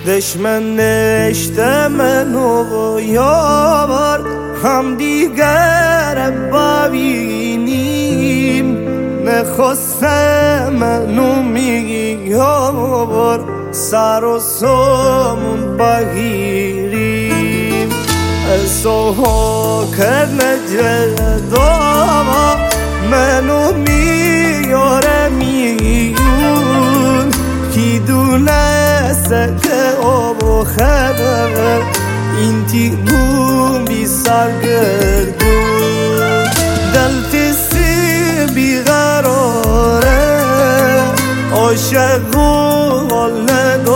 دشمن نشته منو یار هم دیگر ببینیم نخسته منو میگی یار سر و سامون بگیریم سوها کرد جدا منو میاره میون کی دونسته که آب و خبر این تیمون بی سرگردون دل تیسی بیقراره عاشق و حال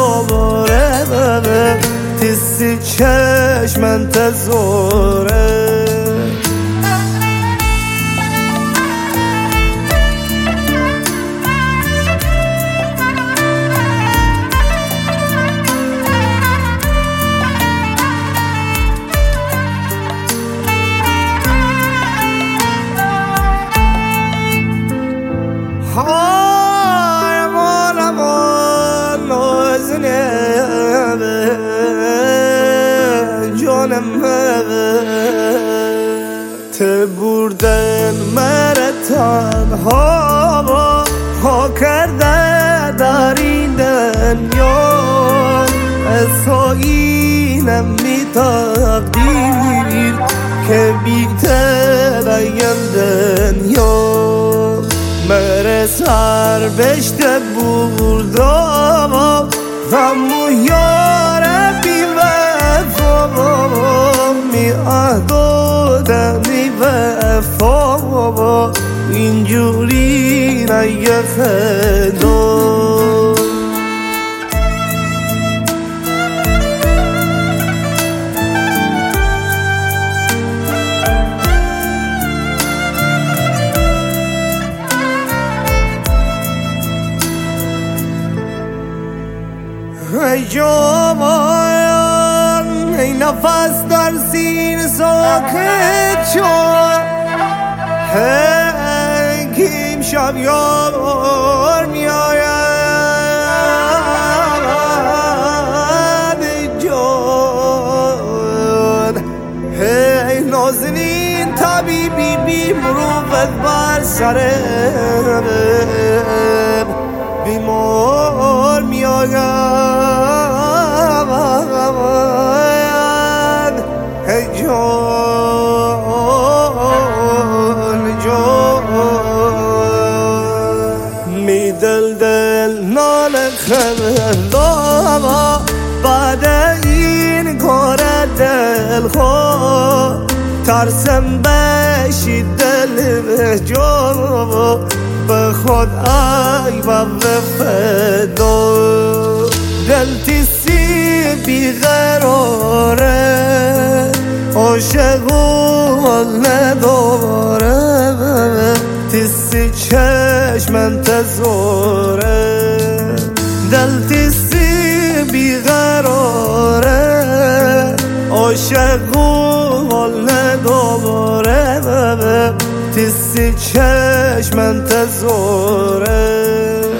نداره تیسی چشم انتظاره ته بردن مره تنها ها کرده در این دنیا اصایینم می تقدیر که بیته بیم دنیا مره سر بشته بردم غمو یاره بی وفا می اهدادمی وفا اینجوری نیه خدا ای جوان ای نفس در سینه ساکت شد هی که امشب یار می آید ای جان هی نازنین طبیبی بی مروت بر سرم بیمار می آید ای جان می دل نال خبردار بعد این کار دل خود ترسم بشی دل به جا به خود ای بابا فدا دل تیسی بیقراره عاشق و حال نداره تیسی چشم انتظاره دل تیسی بیقراره عاشق و حال نداره تیسی چشم انتظاره